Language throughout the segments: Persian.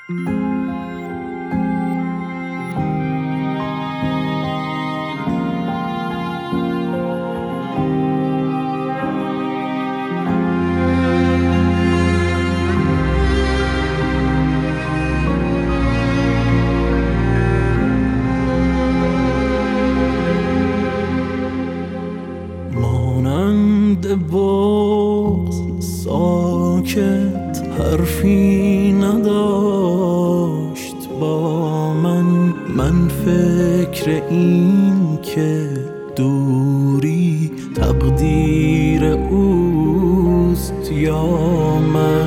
بغض ساکت حرفی نداشت با من فکر این که دوری تقدیر اوست یا من.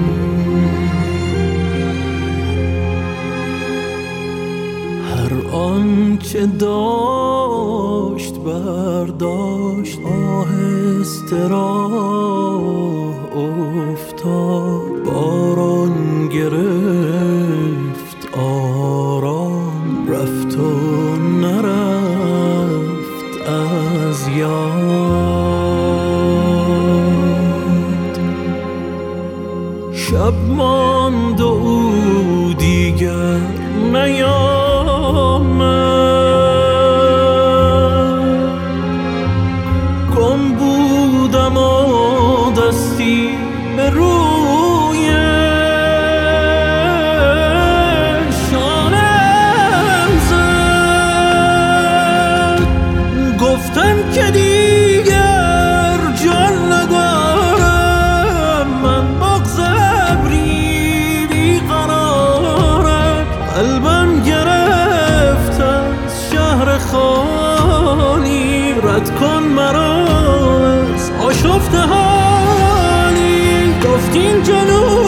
هر آنچه داشت برداشت، آهسته راه افتاد، باران گرفت آرام، رفت و نرفت از یاد. شب ماند و او دیگر نیامد، گم بودم و دستی به روی شانم زد. گفتم که دیگر جان ندارم، من بغض ابری بیقرارم. قلبم گرفت از شهر خالی، رد کن مرا از آشفته حالی. گفتین جنون